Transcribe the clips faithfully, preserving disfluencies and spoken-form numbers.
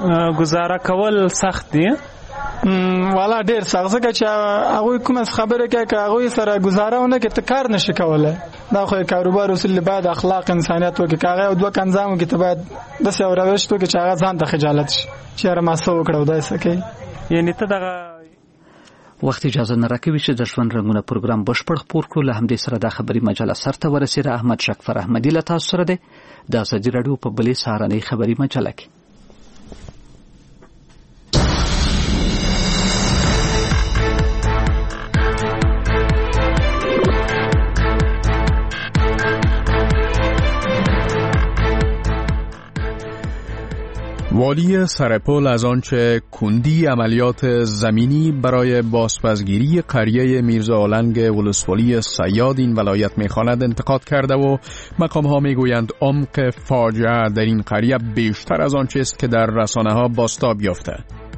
گزاره کول سخت دی؟ والا ډیر سخت ځکه چې هغه کوم خبره کوي که هغه سره گزارهونه کې ته کار نشي کولای. دا خو کاروبار اصول باید اخلاق انسانیت وکړي. کاغه او دوه کنځامو کې ته باید د څه اوروشت کې چې هغه ځان ته خجالت شي چې را ما سو وکړو دای سکے. یعنی ته دغه وخت اجازه نه راکوي چې د ژوند رنګونه پروګرام بشپړ خپور کړو. له همدې سره د خبري مجله سرته ورسېده. احمد شکفر احمدی له تاسو سره دی د ازادي راډیو په بلې سهارنۍ خبري مجله کې. والی سرپل از آنچه کندی عملیات زمینی برای بازپسگیری قریه میرزا اولنگ ولسوالی صیاد این ولایت میخواند انتقاد کرده و مقام ها میگویند عمق فاجعه در این قریه بیشتر از آنچه است که در رسانه ها بازتاب یافته.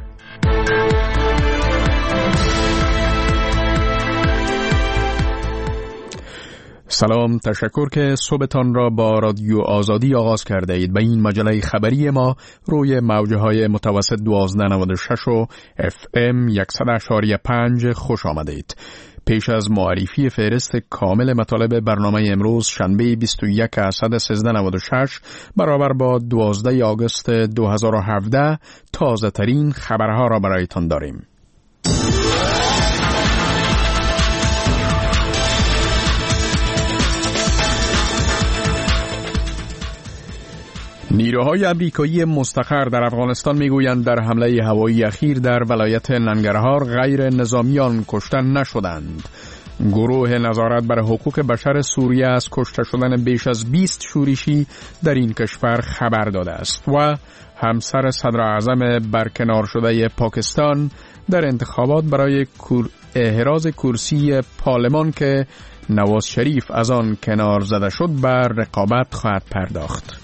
سلام، تشکر که صبحتان را با رادیو آزادی آغاز کرده اید. به این مجله خبری ما روی موجه های متوسط دوازده نود و شش و اف ام صد و پنج خوش آمده اید. پیش از معرفی فهرست کامل مطالب برنامه امروز شنبه بیست و یک اسد سیزده نود و شش برابر با دوازده آگوست دو هزار و هفده تازه ترین خبرها را برایتان داریم. نیروهای امریکایی مستقر در افغانستان میگویند در حمله هوایی اخیر در ولایت ننگرهار غیر نظامیان کشته نشدند. گروه نظارت بر حقوق بشر سوریه از کشته شدن بیش از بیست شورشی در این کشور خبر داده است و همسر صدر اعظم برکنار شده پاکستان در انتخابات برای احراز کرسی پارلمان که نواز شریف از آن کنار زده شد بر رقابت خواهد پرداخت.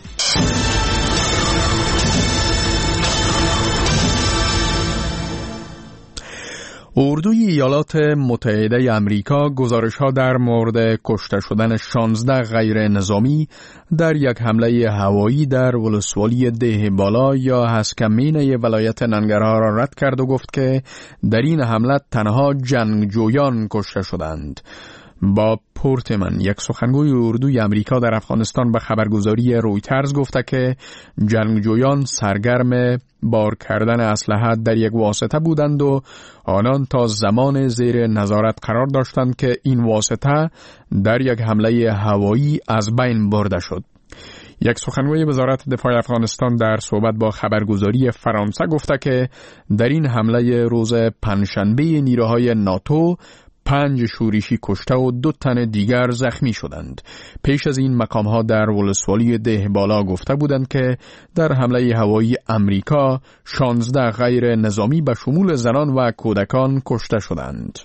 اردوی ایالات متحده آمریکا گزارش‌ها در مورد کشته شدن شانزده غیر نظامی در یک حمله هوایی در ولسوالی ده بالا یا هسکمینه ولایت ننگرهار را رد کرد و گفت که در این حمله تنها جنگجویان کشته شدند. با پورتمن، یک سخنگوی اردوی امریکا در افغانستان، به خبرگزاری رویترز گفته که جنگجویان سرگرم بار کردن اسلحه در یک واسطه بودند و آنان تا زمان زیر نظارت قرار داشتند که این واسطه در یک حمله هوایی از بین برده شد. یک سخنگوی وزارت دفاع افغانستان در صحبت با خبرگزاری فرانسه گفته که در این حمله روز پنجشنبه نیروهای ناتو پنج شورشی کشته و دو تن دیگر زخمی شدند. پیش از این مقام‌ها در ولسوالی ده بالا گفته بودند که در حمله هوایی امریکا شانزده غیر نظامی به شمول زنان و کودکان کشته شدند.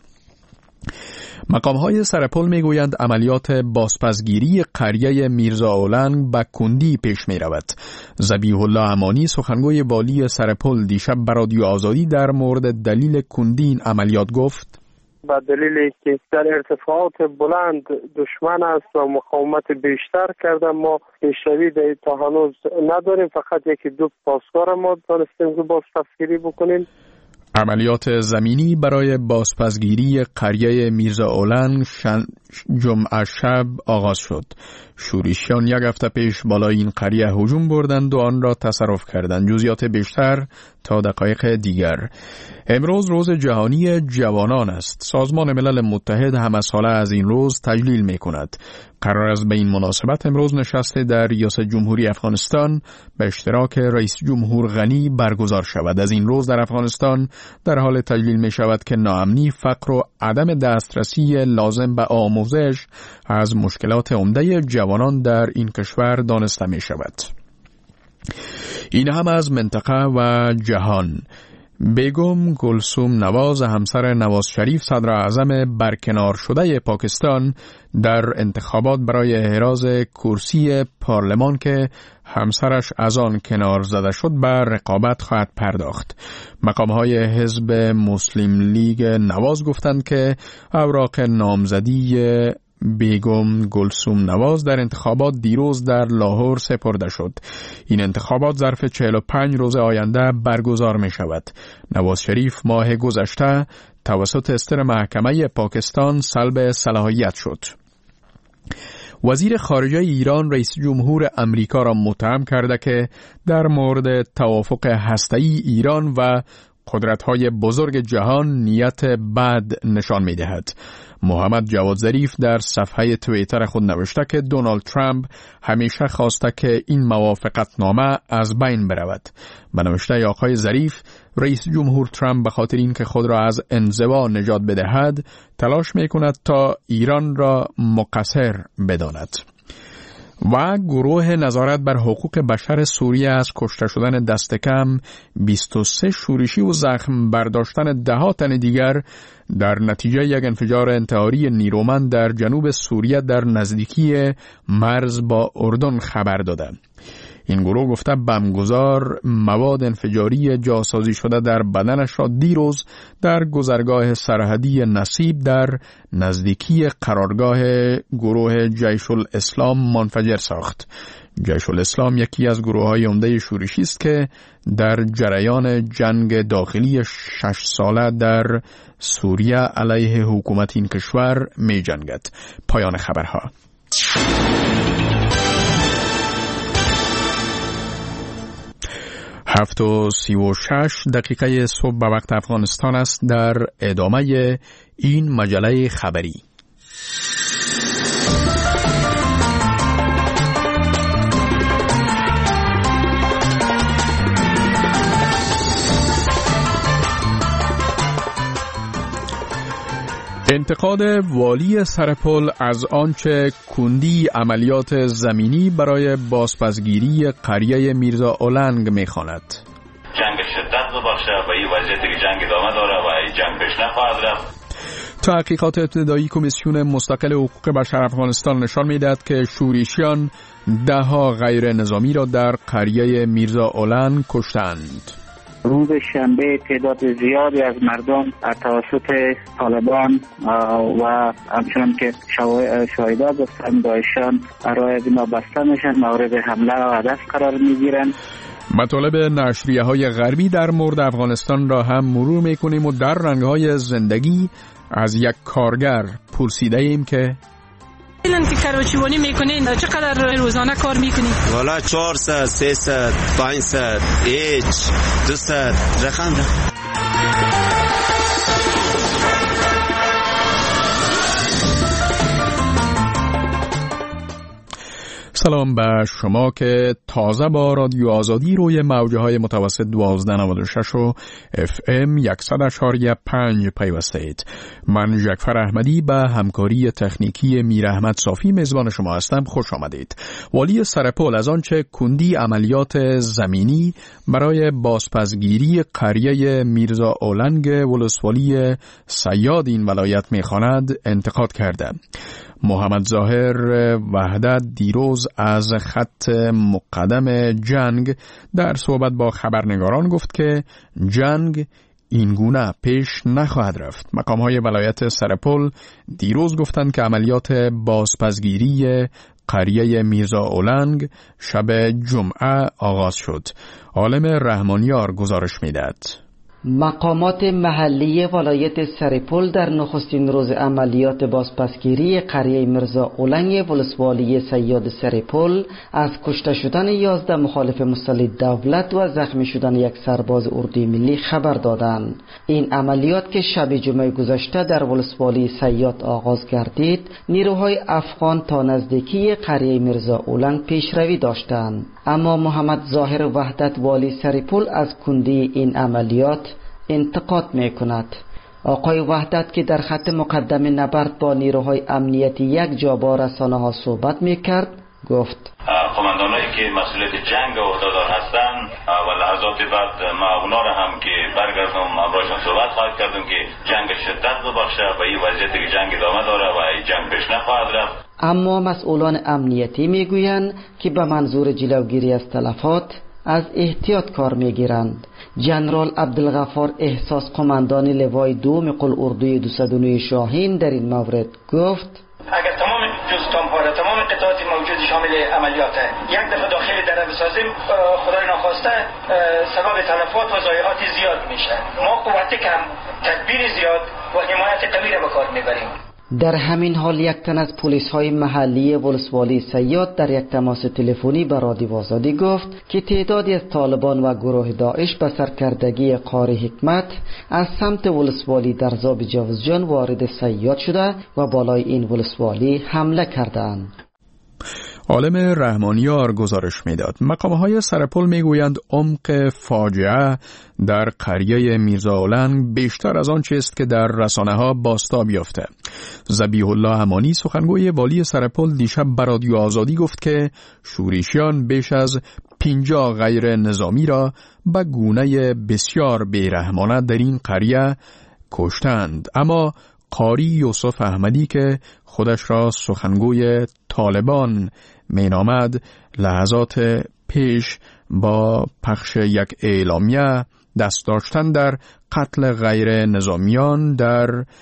مقام‌های سرپل میگویند عملیات بازپسگیری قریه میرزا اولنگ به کندی پیش می رود. ذبیح الله امانی، سخنگوی والی سرپل، دیشب به رادیو آزادی در مورد دلیل کندی این عملیات گفت: به دلیلی که در ارتفاعات بلند دشمن است و مقاومت بیشتر کرده، ما پیشروی تا هنوز نداریم. فقط یکی دو پاسدار ما دانستیم که بازپسگیری بکنیم. عملیات زمینی برای بازپسگیری قریه میرزا اولنگ شن... جمعه شب آغاز شد. شورشیان یک هفته پیش بالای این قریه هجوم بردند و آن را تصرف کردند. جزئیات بیشتر تا دقایق دیگر. امروز روز جهانی جوانان است. سازمان ملل متحد همه ساله از این روز تجلیل می کند. قرار است به این مناسبت امروز نشست در ریاست جمهوری افغانستان به اشتراک رئیس جمهور غنی برگزار شود. از این روز در افغانستان در حال تجلیل می شود که ناامنی، فقر و عدم دسترسی لازم به آموزش از مشکلات عمده جوانان در این کشور دانسته می شود. این هم از منطقه و جهان. بیگم گلسوم نواز، همسر نواز شریف صدر اعظم برکنار شده پاکستان، در انتخابات برای احراز کرسی پارلمان که همسرش از آن کنار زده شد بر رقابت خواهد پرداخت. مقام‌های حزب مسلم لیگ نواز گفتند که اوراق نامزدی بیگم گلسوم نواز در انتخابات دیروز در لاهور سپرده شد. این انتخابات ظرف چهل و پنج روز آینده برگزار می شود. نواز شریف ماه گذشته توسط استر محکمه پاکستان سلب صلاحیت شد. وزیر خارجه ایران رئیس جمهور امریکا را متهم کرده که در مورد توافق هسته‌ای ایران و قدرت‌های بزرگ جهان نیت بد نشان می‌دهد. محمد جواد ظریف در صفحه توییتر خود نوشته که دونالد ترامپ همیشه خواسته که این موافقتنامه از بین برود. به نوشته آقای ظریف، رئیس جمهور ترامپ به خاطر اینکه خود را از انزوا نجات بدهد تلاش می‌کند تا ایران را مقصر بداند. و گروه نظارت بر حقوق بشر سوریه از کشته شدن دست کم بیست و سه شورشی و زخم برداشتن ده ها تن دیگر در نتیجه یک انفجار انتحاری نیرومند در جنوب سوریه در نزدیکی مرز با اردن خبر داده. این گروه گفته بمبگذار مواد انفجاری جاسازی شده در بدنش را دیروز در گذرگاه سرحدی نصیب در نزدیکی قرارگاه گروه جیش الاسلام منفجر ساخت. جیش الاسلام یکی از گروه‌های عمده شورشی است که در جریان جنگ داخلی شش ساله در سوریه علیه حکومت این کشور می جنگد. پایان خبرها. هفت و سی و شش دقیقه صبح به وقت افغانستان است. در ادامه این مجله خبری انتقاد والی سرپل از آنچه کندی عملیات زمینی برای بازپسگیری قریه میرزا اولنگ می‌خواند. جنگ شدت ببخشه و این وضعیتی که جنگ ادامه داره و این جنگ پیش نخواهد رفت. تحقیقات ابتدایی کمیسیون مستقل حقوق بشر افغانستان نشان می‌دهد که شورشیان ده ها غیر نظامی را در قریه میرزا اولنگ کشتند. روز شنبه تعداد زیادی از مردم توسط طالبان و همچنان که شاهدان گفتن داعشان برای بنا بسته میشن، مورد حمله و هدف قرار میگیرن. مطالب نشریه های غربی در مورد افغانستان را هم مرور میکنیم و در رنگهای زندگی از یک کارگر پرسیده ایم که الان که کراچیوانی میکنین چقدر روزانه کار میکنین؟ والا چهارصد، سیصد، پانصد، هیچ، دوصد، رقم رقم. سلام به شما که تازه با رادیو آزادی روی موجه های متوسط دوازده نود و شش و اف ام صد اشاریه پنج پیوسته اید. من جعفر احمدی به همکاری تکنیکی میر احمد صافی میزبان شما هستم. خوش آمدید. والی سرپل از آنچه کندی عملیات زمینی برای بازپسگیری قریه میرزا اولنگ ولسوالی صیاد این ولایت میخواند انتقاد کرده. محمد ظاهر وحدت دیروز از خط مقدم جنگ در صحبت با خبرنگاران گفت که جنگ این گونه پیش نخواهد رفت. مقام‌های ولایت سرپل دیروز گفتند که عملیات بازپسگیری قریه میرزا اولنگ شب جمعه آغاز شد. عالم رحمانیار گزارش می‌دهد. مقامات محلی ولایت سرپل در نخستین روز عملیات بازپسگیری قریه میرزا اولنگ ولسوالی صیاد سرپل از کشته شدن یازده مخالف مسلح دولت و زخمی شدن یک سرباز اردوی ملی خبر دادند. این عملیات که شب جمعه گذشته در ولسوالی صیاد آغاز گردید، نیروهای افغان تا نزدیکی قریه میرزا اولنگ پیشروی داشتند. اما محمد ظاهر وحدت والی سرپل از کندی این عملیات انتقاد میکند. آقای وحدت که در خط مقدم نبرد با نیروهای امنیتی یک جا با رسانه ها صحبت میکرد گفت قماندانایی که مسئولیت جنگ عهدهدار هستند و لحظات بعد ما اونا را هم که برگردم امرایشان صحبت خواهد کردم که جنگ شدت ببخشه و این وضعیتی که جنگ ادامه داره و این جنگ پیش نخواهد رفت. اما مسئولان امنیتی میگویند که به منظور جلوگیری از تلفات از احتیاط کار میگیرند. جنرال عبدالغفار احساس قماندان لوای دوم قل اردوی دویست و نه شاهین در این مورد گفت اگر تمام عملیات. یک دفعه داخل دره بسازیم خدای ناخواسته سبب تلفات و ضایعات زیاد میشه. ما قوت کم، تدبیر زیاد و حمایت قوی را به کار میبریم. در همین حال یک تن از پلیس های محلی ولسوالی صیاد در یک تماس تلفنی به رادیو آزادی گفت که تعدادی از طالبان و گروه داعش به سرکردگی قاری حکمت از سمت ولسوالی در زاب جوزجان وارد صیاد شده و بالای این ولسوالی حمله کردند. عالم رحمانیار گزارش میداد. مقام‌های سرپل میگویند عمق فاجعه در قریه میرزا اولنگ بیشتر از آن چیست که در رسانه‌ها بازتاب یافته. ذبیح الله امانی سخنگوی والی سرپل دیشب به رادیو آزادی گفت که شورشیان بیش از پنجاه غیر نظامی را به گونه بسیار بیرحمانه در این قریه کشتند. اما قاری یوسف احمدی که خودش را سخنگوی طالبان مینامد لحظات پیش با پخش یک اعلامیه دست داشتن در قتل غیر نظامیان در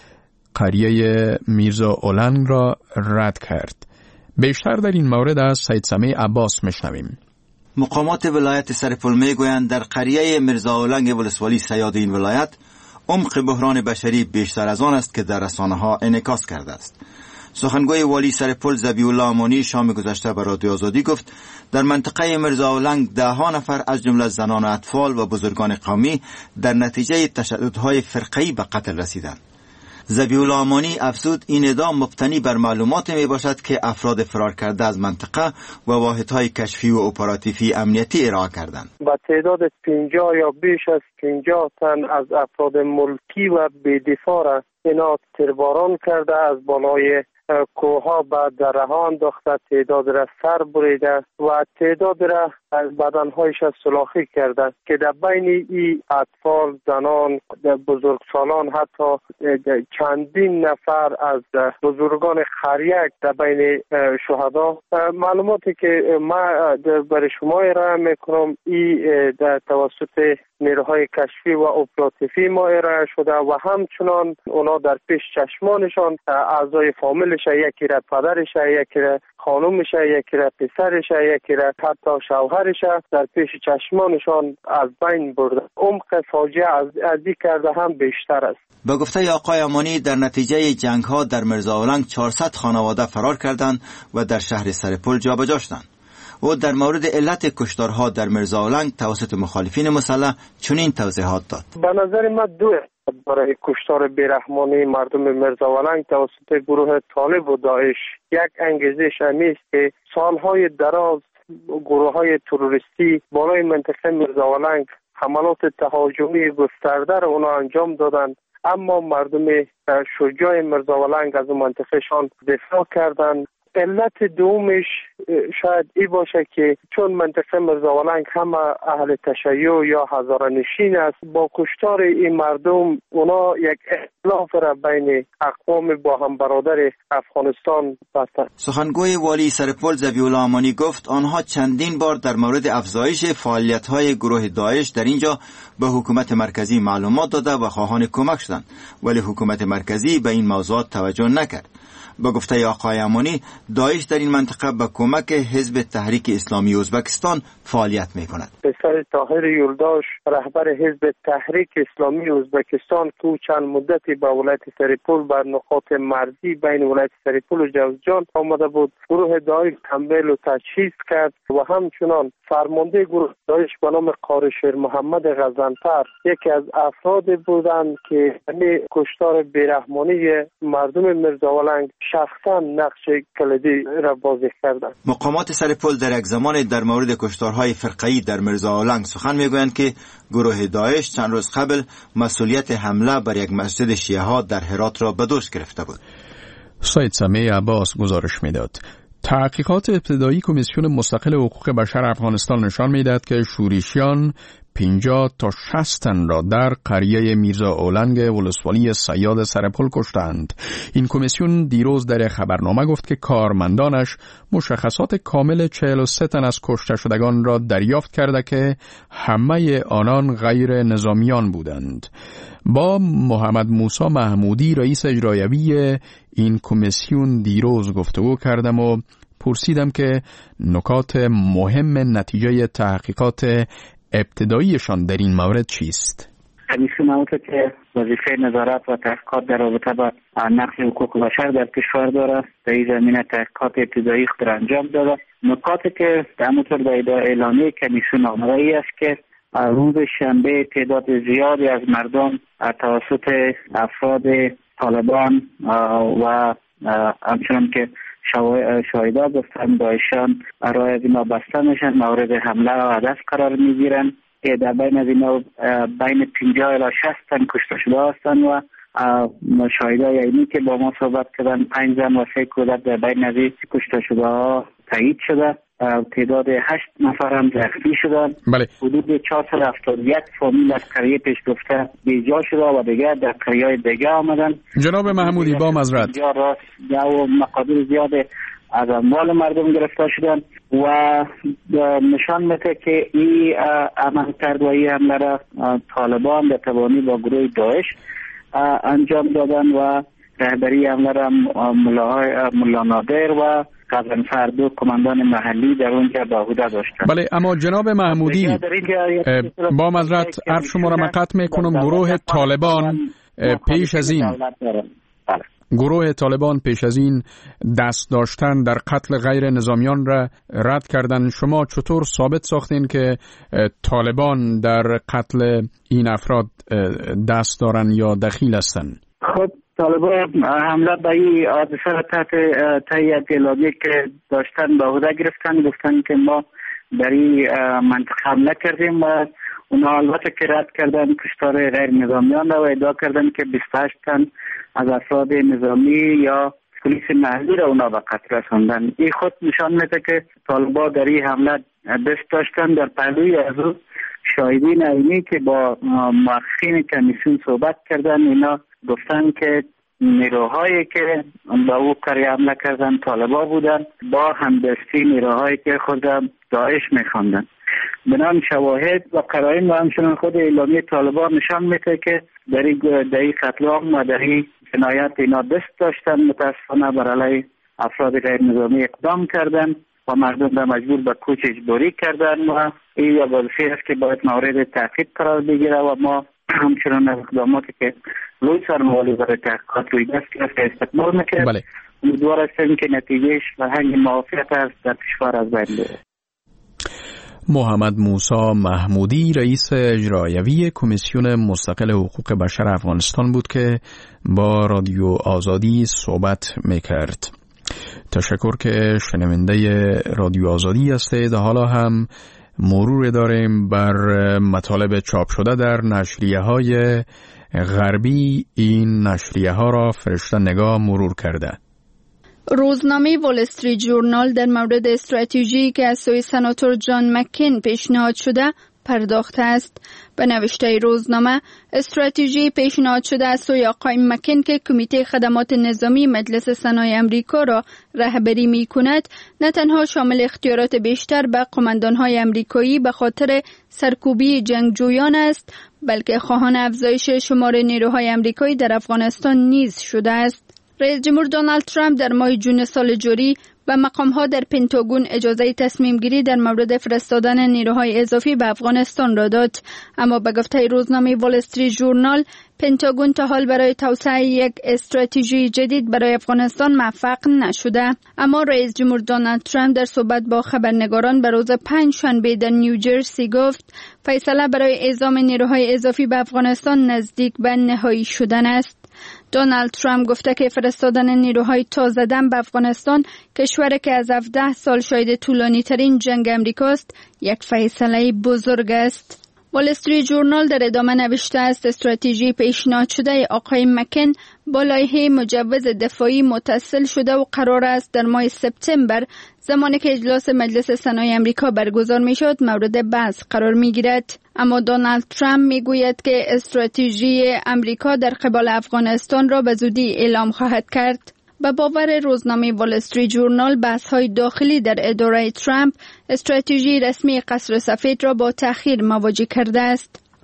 قریه میرزا اولنگ را رد کرد. بیشتر در این مورد از سید سمیع عباس میشنویم. مقامات ولایت سرپل میگویند در قریه میرزا اولنگ ولسوالی صیاد این ولایت عمق بحران بشری بیشتر از آن است که در رسانه‌ها انعکاس کرده است. سخنگوی والی سرپل ذبیح الله امانی شام گذشته به رادیو آزادی گفت در منطقه میرزا اولنگ ده ها نفر از جمله زنان و اطفال و بزرگان قومی در نتیجه تشددهای فرقه‌ای به قتل رسیدند. ذبیح الله امانی افزود این ادعا مبتنی بر معلومات می باشد که افراد فرار کرده از منطقه و واحدهای کشفی و اپراتیوی امنیتی ارائه کردند. با تعداد پنجاه یا بیش از پنجاه تن از افراد ملکی و بی‌دفاع را اینا تیرباران کرده از بالای کوها به دره ها انداخته، تعداد را سر بریده و تعداد را از بدنهایش سلاخی کرده که در بین این اطفال، زنان، بزرگسالان حتی چندین نفر از بزرگان خریک در بین شهدا. معلوماتی که من برای شما ارائه میکنم این در توسط نیروهای کشفی و اپراتیوی ما ارائه شده و همچنان اونا در پیش چشمانشان اعضای فامیلش، یکی را پدرش، یکی را خانومش، یکی را پسرش، یکی را حتی شوهرش در پیش چشمانشان از بین برده. عمق فاجعه از ازی کرده هم بیشتر است. با گفته آقای امانی در نتیجه جنگ ها در میرزا اولنگ چهارصد خانواده فرار کردند و در شهر سرپل جابجا شدند. او در مورد علت کشتارها در میرزا اولنگ توسط مخالفین مسلح چنین توضیحات داد. به نظر من دو برای کشتار بیرحمانه مردم میرزا اولنگ توسط گروه طالب و داعش یک انگیزش همیست که سالهای دراز گروه های تروریستی بالای منطقه میرزا اولنگ حملات تهاجمی گسترده را اونا انجام دادند، اما مردم شجاع میرزا اولنگ از اون منطقهشان دفاع کردند. علت دومش شاید ای باشه که چون منطقه میرزا اولنگ همه اهل تشیع یا هزاره‌نشین است، با کشتار این مردم اونا یک اختلاف را بین اقوام با هم برادر افغانستان بستند. سخنگوی والی سرپل ذبیح الله امانی گفت آنها چندین بار در مورد افزایش فعالیت‌های گروه داعش در اینجا به حکومت مرکزی معلومات داده و خواهان کمک شدند، ولی حکومت مرکزی به این موضوعات توجه نکرد. با گفته آقای امانی داعش در این منطقه با کمک حزب تحریک اسلامی ازبکستان فعالیت می کند. پسر طاهر یولداش رهبر حزب تحریک اسلامی ازبکستان که چند مدتی با ولایت سرپل بر نقاط مرزی بین ولایت سرپل و جوزجان آمده بود، گروه داعش تمویل و تجهیز کرد و همچنان فرمانده گروه داعش به نام قاری شیر محمد غزنفر یکی از افراد بودند که این کشتار بیرحمانه مردم میرزا اولنگ شخصا نقش کلیدی را بازی کردند. مقامات سرپل در یک زمان در مورد کشتارهای فرقه‌ای در میرزا اولنگ سخن میگویند که گروه داعش چند روز قبل مسئولیت حمله بر یک مسجد شیعه ها در هرات را به دوش گرفته بود. سید سمیع عباس گزارش میداد. تحقیقات ابتدایی کمیسیون مستقل حقوق بشر افغانستان نشان میدهد که شورشیان پنجاه تا شصت تن را در قریه میرزا اولنگ ولسوالی صیاد سرپل کشتند. این کمیسیون دیروز در خبرنامه گفت که کارمندانش مشخصات کامل چهل و سه تن از کشته شدگان را دریافت کرده که همه آنان غیر نظامیان بودند. با محمد موسی محمودی رئیس اجرایی این کمیسیون دیروز گفتگو کردم و پرسیدم که نکات مهم نتیجه تحقیقات ابتداییشان در این مورد چیست؟ کمیسیون اومده که وظیفه نظارت و تحقیقات در رابطه با نقض حقوق بشر در کشور داره. در این زمینه تحقیقات ابتدایی خود انجام داده. نکاتی که همونطور در اعلامیه کمیسیون آمده ای است که روز شنبه تعداد زیادی از مردم توسط افراد طالبان و همچنان که شاهدا گفتن داعشان برای از اینا بسته میشن، مورد حمله و هدف قرار میگیرن که در بین از اینا بین پنجاه الی شصت تن کشته شده هستند و شاهدای عینی که با ما صحبت کردن پنج زن و سه کودک در بین از کشته شده ها تایید شده. تعداد هشت نفر هم زخمی شدن. بله. حدود چهارصد و هفتاد و یک فامیل از قریه پیش گفته بیجا شده و دیگه در قریه دیگه آمدن. جناب محمودی با معذرت و مقادیر زیاد از اموال مردم گرفته شدن و نشان میده که این عمل کرد و این حمله را طالبان به توانی با گروه داعش انجام دادن و رهبری حمله را ملا نادر و قزن فردو کماندان محلی در اونجا به عهده داشتن. بله، اما جناب محمودی با معذرت عرض شما را قطع میکنم. گروه طالبان پیش از این گروه طالبان پیش از این دست داشتن در قتل غیر نظامیان را رد کردن. شما چطور ثابت ساختین که طالبان در قتل این افراد دست دارن یا دخیل هستند؟ خب طالبان حمله به این حادثه را تحت تایید اعلامیه که داشتن به عهده گرفتن، گفتن که ما در این منطقه حمله کردیم و اونا البته که رد کردن کشتار غیر نظامیان را و ادعا کردن که بیست و هشت تن از افراد نظامی یا پلیس محلی را اونا به قتل رساندن. این خود نشان میده که طالبان در این حمله دست داشتن. در پهلوی از او شاهدین عینی که با محققین کمیسیون صحبت کردن اینا گفتن که نیروهایی که به او قریه حمله کردن طالبان بودن با همدستی نیروهایی که خود داعش میخواندن. بنان شواهد و قرائن و همچنان خود اعلامیه طالبان نشان میده که در این قتل عام و در این جنایت اینا دست داشتن. متاسفانه بر علیه افراد غیر نظامی اقدام کردن و مردم را مجبور به کوچ اجباری کردن و این وظیفه است که باید مورد تعقیب قرار بگیره و ما همچنان از اقداماتی که روی سرموالی برای تحقیقات روی دست گرفته استقبال میکنیم. بله. امیدوار هستیم که نتیجهش فرهنگ موافقت است در کشور از بین بره. محمد موسی محمودی رئیس اجرایوی کمیسیون مستقل حقوق بشر افغانستان بود که با رادیو آزادی صحبت میکرد. تشکر که شنونده رادیو آزادی هستید. حالا هم مرور داریم بر مطالب چاپ شده در نشریه های غربی. این نشریه ها را فرشته نگاه مرور کرده. روزنامه وال استریت ژورنال در مورد استراتژی که از سوی سناتور جان مکین پیشنهاد شده پرداخته است. به نوشته روزنامه، استراتژی پیشنهاد شده از سوی آقای مکین که کمیته خدمات نظامی مجلس سنای امریکا را رهبری می کند، نه تنها شامل اختیارات بیشتر به قماندانهای امریکایی به خاطر سرکوبی جنگجویان است، بلکه خواهان افزایش شمار نیروهای امریکایی در افغانستان نیز شده است. رئیس جمهور دونالد ترامپ در ماه جون سال جاری به مقام‌ها در پنتاگون اجازه تصمیم گیری در مورد فرستادن نیروهای اضافی به افغانستان را داد، اما به گفته روزنامه وال استریت ژورنال، پنتاگون تا حال برای توسعه یک استراتژی جدید برای افغانستان موفق نشده. اما رئیس جمهور دونالد ترامپ در صحبت با خبرنگاران به روز پنج شنبه در نیوجرسی گفت فیصله برای اعزام نیروهای اضافی به افغانستان نزدیک به نهایی شدن است. دونالد ترامپ گفته که فرستادن نیروهای تازه دم به افغانستان، کشوری که از هفده سال شاهد طولانی ترین جنگ امریکاست، یک فیصله بزرگ است. وال استریت ژورنال در ادامه نوشته است استراتژی پیشنهاد شده آقای مکن با لایحه مجوز دفاعی متصل شده و قرار است در ماه سپتامبر، زمانی که اجلاس مجلس سنای امریکا برگزار می شد، مورد بحث قرار می گیرد. اما دونالد ترامپ می گوید که استراتژی امریکا در قبال افغانستان را به زودی اعلام خواهد کرد. به باور روزنامه وال استریت ژورنال، بحث‌های داخلی در اداره ترامپ استراتژی رسمی قصر سفید را با تأخیر مواجه کرده است.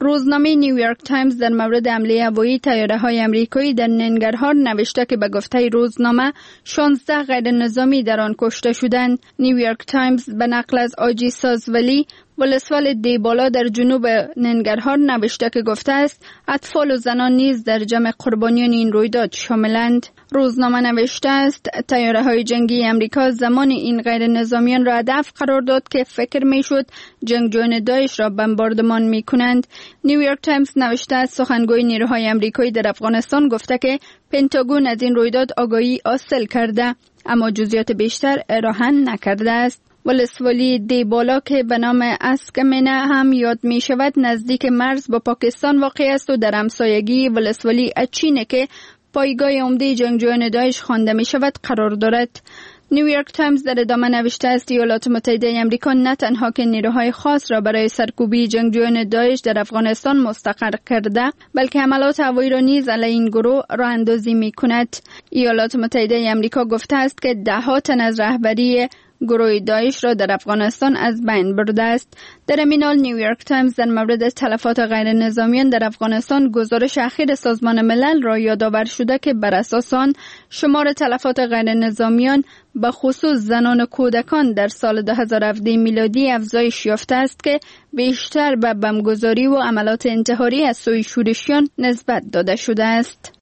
روزنامه نیویورک تایمز در مورد حمله هوایی طیاره‌های آمریکایی در ننگرهار نوشته که به گفته روزنامه شانزده غیر نظامی در آن کشته شدند. نیویورک تایمز به نقل از آجی سازولی ولسوال دیبالا در جنوب ننگرهار نوشته که گفته است اطفال و زنان نیز در جمع قربانیان این رویداد شاملند. روزنامه نوشته است طیاره‌های جنگی آمریکا زمان این غیر نظامیان را هدف قرار داد که فکر می‌شد جنگجویان داعش را بمباردمان می‌کنند. نیویورک تایمز نوشته است سخنگوی نیروهای آمریکایی در افغانستان گفته که پنتاگون از این رویداد آگاهی حاصل کرده اما جزئیات بیشتر ارائه نکرده است. ولسوالی دیبالا که به نام اسکمنه هم یاد می شود نزدیک مرز با پاکستان واقع است و در همسایگی ولسوالی اچینه که پایگاه عمده جنگجویان داعش خوانده می شود قرار دارد. نیویورک تایمز در ادامه نوشته است ایالات متحده آمریکا نه تنها که نیروهای خاص را برای سرکوبی جنگجویان داعش در افغانستان مستقر کرده بلکه حملات هوایی را نیز علیه این گروه راه اندازی می کند. ایالات متحده آمریکا گفته است که ده ها تن از رهبری گروه داعش را در افغانستان از بین برده است. در همین حال نیویورک تایمز در مورد تلفات غیر نظامیان در افغانستان گزارش اخیر سازمان ملل را یادآور شده که بر اساس آن شمار تلفات غیر نظامیان به خصوص زنان و کودکان در سال دو هزار و هفده میلادی افزایش یافته است که بیشتر به بمبگذاری و عملات انتحاری از سوی شورشیان نسبت داده شده است.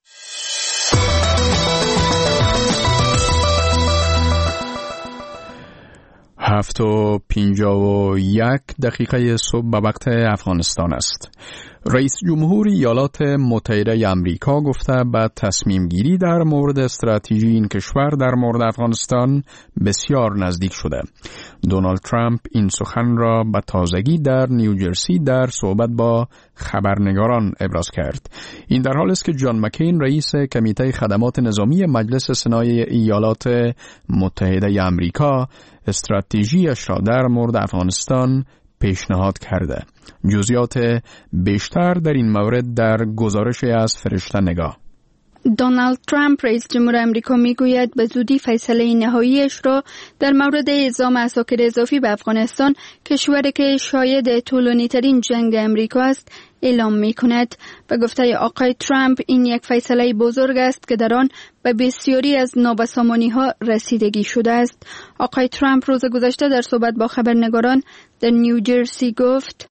هفت و پینجا و یک دقیقه صبح به وقت افغانستان است. رئیس جمهور ایالات متحده آمریکا گفته به تصمیم گیری در مورد استراتژی این کشور در مورد افغانستان بسیار نزدیک شده. دونالد ترامپ این سخن را به تازگی در نیوجرسی در صحبت با خبرنگاران ابراز کرد. این در حالی است که جان مکین رئیس کمیته خدمات نظامی مجلس سنای ایالات متحده آمریکا استراتژیش را در مورد افغانستان پیشنهاد کرده. جزئیات بیشتر در این مورد در گزارش از فرشته نگاه. دونالد ترامپ رئیس جمهور آمریکا میگوید به زودی فیصله نهاییش را در مورد اعزام عساکر اضافی به افغانستان، کشوری که شاید طولانی ترین جنگ آمریکا است، اعلام می کند. به گفته آقای ترامپ این یک فیصله بزرگ است که در آن به بسیاری از نابسامانی ها رسیدگی شده است. آقای ترامپ روز گذشته در صحبت با خبرنگاران در نیوجرسی گفت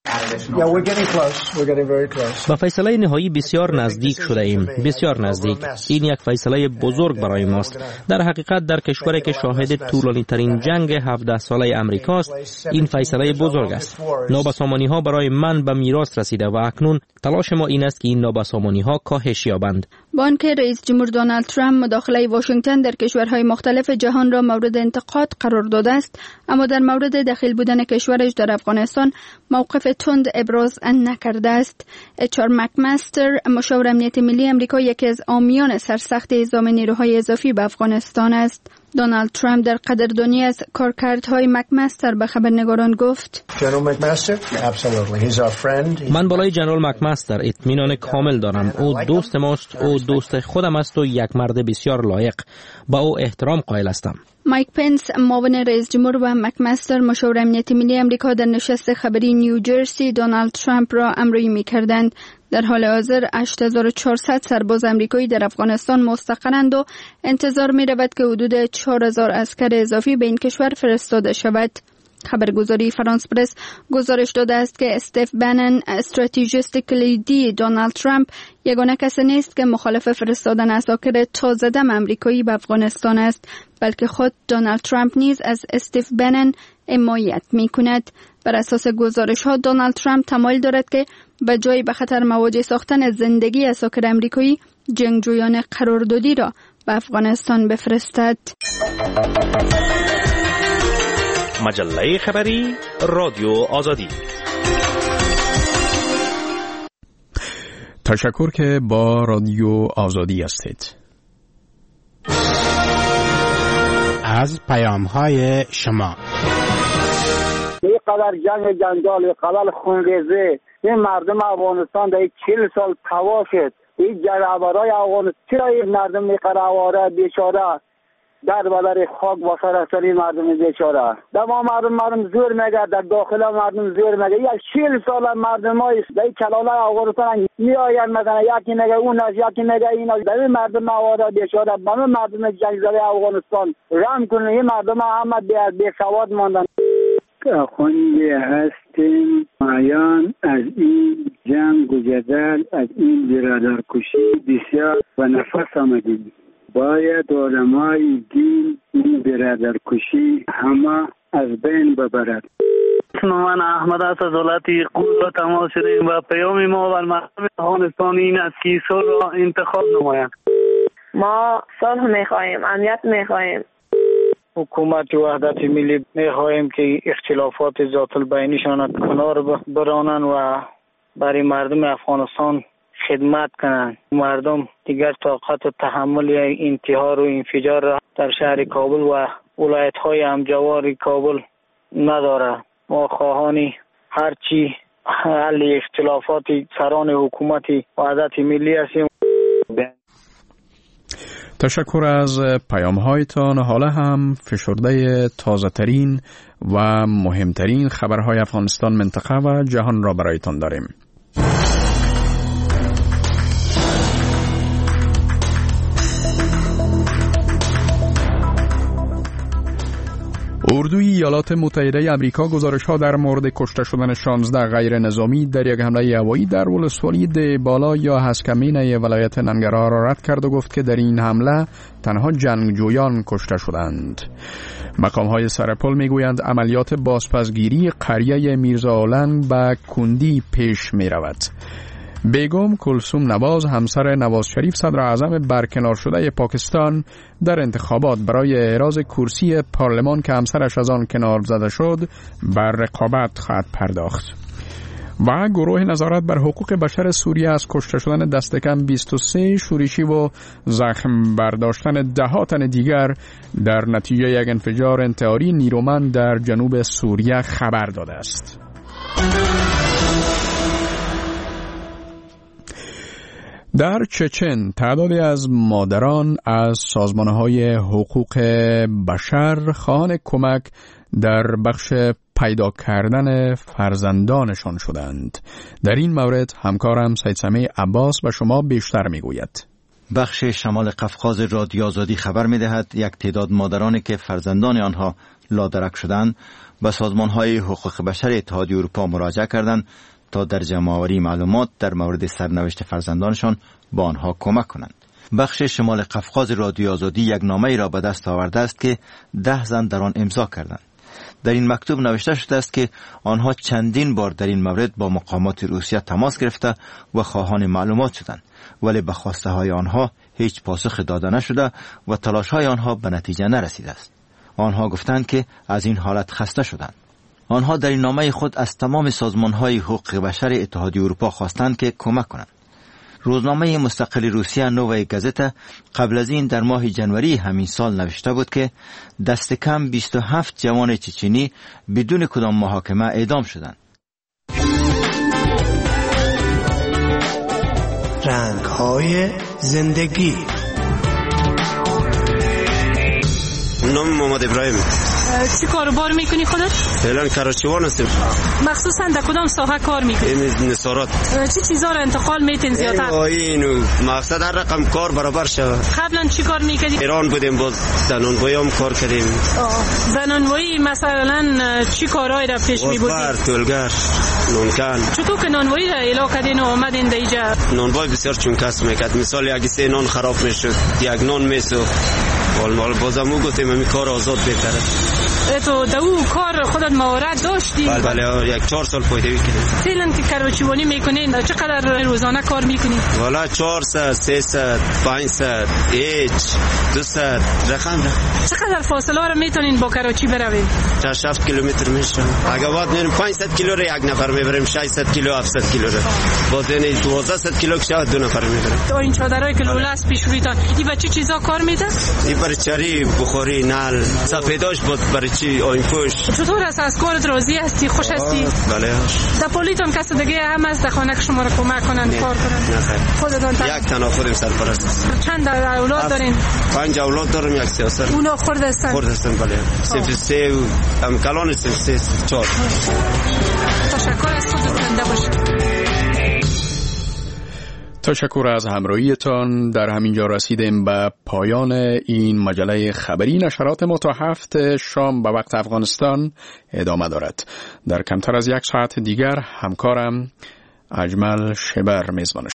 با فیصله نهایی بسیار نزدیک شده ایم، بسیار نزدیک. این یک فیصله بزرگ برای ماست. در حقیقت در کشوری که شاهد طولانی ترین جنگ هفده ساله امریکاست، این فیصله بزرگ است. نابسامانی ها برای من به میراث رسیده و اکنون تلاش ما این است که این نابسامانی ها کاهش یابند. با آنکه رئیس جمهور دونالد ترامپ مداخله واشنگتن در کشورهای مختلف جهان را مورد انتقاد قرار داده است، اما در مورد دخیل بودن کشورش در افغانستان موقف تند ابراز نکرده است. اچ آر مکمستر، مشاور امنیت ملی آمریکا، یکی از حامیان سرسخت اعزام نیروهای اضافی به افغانستان است. دونالد ترامپ در قدردانی از کارکردهای مکمستر به خبرنگاران گفت: من بالای جنرال مکمستر اطمینان کامل دارم. او دوست ماست، او دوست خودم است و یک مرد بسیار لایق. با او احترام قائل هستم. مایک پنس، معاون رئیس جمهور و مکمستر، مشاور امنیت ملی آمریکا، در نشست خبری نیوجرسی دونالد ترامپ را امرویی می‌کردند. در حال حاضر هشت هزار و چهارصد سرباز آمریکایی در افغانستان مستقرند و انتظار می‌رود که حدود چهار هزار عسکر اضافی به این کشور فرستاده شود. خبرگزاری فرانس پرس گزارش داده است که استیو بنن، استراتژیست کلیدی دونالد ترامپ، یگانه کسی نیست که مخالف فرستادن عساکر تازه دم آمریکایی به افغانستان است، بلکه خود دونالد ترامپ نیز از استیو بنن حمایت می‌کند. بر اساس گزارش‌ها دونالد ترامپ تمایل دارد که به جای به خطر مواجه ساختن زندگی عساکر آمریکایی، جنگجویان قراردادی را به افغانستان بفرستد. مجله خبری رادیو آزادی. تشکر که با رادیو آزادی هستید. از پیام‌های شما اینقدر جنگ جنجال، اینقدر خونریزی، این مردم افغانستان در چهل سال تباه شد. این جنگاورای افغانستان چرا این مردم اینقدر آواره بیچاره در بدر خاک با سراسری مردم بیچاره. در ما مردم مردم زور میگه، در داخل مردم زور میگه. یک چهل سال مردم های در کلاله افغانستان میآیند مثلا یکی میگه اون است، یکی میگه این است. در مردم آواره بیچاره، همه مردم جنگ زده افغانستان رحم کنه. این مردم همه بی سواد ماندن. خونده هستیم مایان از این جنگ و جدل، از این برادرکشی بسیار و نفس آمدیم. باید علمای دین این برادرکشی همه از بین ببرد. من احمد است از ولایت قم را تماس شدیم و پیام ما و مردم افغانستان این است که صلح را انتخاب نمایند. ما صلح میخواهیم، امنیت میخواهیم. حکومت وحدت ملی میخواهیم که اختلافات ذات البینیشان کنار برانن و برای مردم افغانستان خدمت کنند. مردم دیگر طاقت و تحمل انتحار و انفجار را در شهر کابل و ولایت های همجوار کابل نداره. ما خواهانی هرچی حل اختلافات سران حکومت وحدت ملی هستیم. تشکر از پیام هایتان. حالا هم فشرده تازه ترین و مهمترین خبرهای افغانستان، منطقه و جهان را برایتان داریم. اردوی ایالات متحده آمریکا گزارش‌ها در مورد کشته شدن شانزده غیر نظامی در یک حمله هوایی در ولسوالی دهبالا یا هسکمینه ولایت ننگرهار را رد کرد و گفت که در این حمله تنها جنگجویان کشته شدند. مقام‌های سرپل می‌گویند عملیات بازپسگیری قریه میرزا اولنگ به کندی پیش می‌رود. بیگم کلثوم نواز، همسر نواز شریف صدر اعظم برکنار شده پاکستان، در انتخابات برای اعراض کرسی پارلمان که همسرش از آن کنار زده شد بر رقابت خواهد پرداخت. و گروه نظارت بر حقوق بشر سوریه از کشته شدن دست کم بیست و سه شورشی و زخم برداشتن ده ها تن دیگر در نتیجه یک انفجار انتحاری نیرومند در جنوب سوریه خبر داده است. در چچن تعدادی از مادران از سازمان‌های حقوق بشر خواهان کمک در بخش پیدا کردن فرزندانشان شدند. در این مورد همکارم سید سمیع عباس به شما بیشتر میگوید. بخش شمال قفقاز رادیو آزادی خبر می‌دهد یک تعداد مادرانی که فرزندان آنها لادرک شدند به سازمان‌های حقوق بشر اتحادیه اروپا مراجعه کردند تا در جمع‌آوری معلومات در مورد سرنوشت فرزندانشان با آنها کمک کنند. بخش شمال قفقاز رادیو آزادی یک نامه‌ای را به دست آورده است که ده زن در آن امضا کردند. در این مکتوب نوشته شده است که آنها چندین بار در این مورد با مقامات روسیه تماس گرفته و خواهان معلومات شدند، ولی به خواسته های آنها هیچ پاسخ داده نشده و تلاش های آنها به نتیجه نرسیده است. آنها گفتند که از این حالت خسته شدند. آنها در این نامه خود از تمام سازمان‌های حقوق بشر اتحادیه اروپا خواستند که کمک کنند. روزنامه مستقل روسیه نووی گازتا قبل از این در ماه جنوری همین سال نوشته بود که دست کم بیست و هفت جوان چچنی بدون کدام محاکمه اعدام شدند. رنگ‌های زندگی. نام محمد ابراهیم. چی کاروبار میکنی خودت؟ فعلا کارچوان هستم. مخصوصا در کدام ساحه کار میکنی؟ این نصارات. چی چیزا رو انتقال میتین زیادتر؟ اینو مقصد هر رقم کار برابر شود. قبلا چی کار میکردی؟ ایران بودیم، باز زنانوایی هم کار کردیم. زنانوایی مثلا چی کارهایی را پیش میبردی؟ بر تولگر، نونکن. چطور که نانوایی را اعلا کردین و آمدین در اینجا؟ نانوایی بسیار چون کس میکرد. مثال اگه سه نان خراب میشد یک نان میسوخت. ولی بازم او گفتیم همین کار آزاد بهتره. تو دو کار خودت مهارت داشتی؟ بله بله یک چهار سال پیداوی کردیم. فعلا که کروچیوانی میکنین چقدر روزانه کار میکنین؟ والا چهارصد، سیصد، پانصد، هیچ، دویست رقم. چقدر فاصله رو میتونین با کروچی بروین؟ شش هفت کیلومتر میشه. اگه بعد میریم پانصد کیلو رو یک نفر میبریم، ششصد کیلو هفتصد کیلو رو. بعد یعنی دوازده صد کیلو که دو نفر میبریم. تو این چادرای که لوله است پیش رویتان، این بچه چیزا کار میده؟ این برای چری بخوری نل سفیداش بود برای چی آین پوش. چطور است از کارت راضی هستی خوش هستی؟ بله. در پلیتون کس دیگه هم از در خانه که شما را کمک کنن کار کنن؟ نه خیر. خودتون تا یک تنها خودم سرپرست است. چند اولاد دارین؟ پنج اولاد دارم یک سیاست. اونا خورده هستن؟ خورده هستن بله. صرف سه و هم کلان صرف سه چهار. تشکر از خودتون زنده باشید. تشکر از همراهیتان. در همینجا رسیدیم به پایان این مجله خبری. نشرات ما تا هفت شام به وقت افغانستان ادامه دارد. در کمتر از یک ساعت دیگر همکارم اجمل شبر میزبانش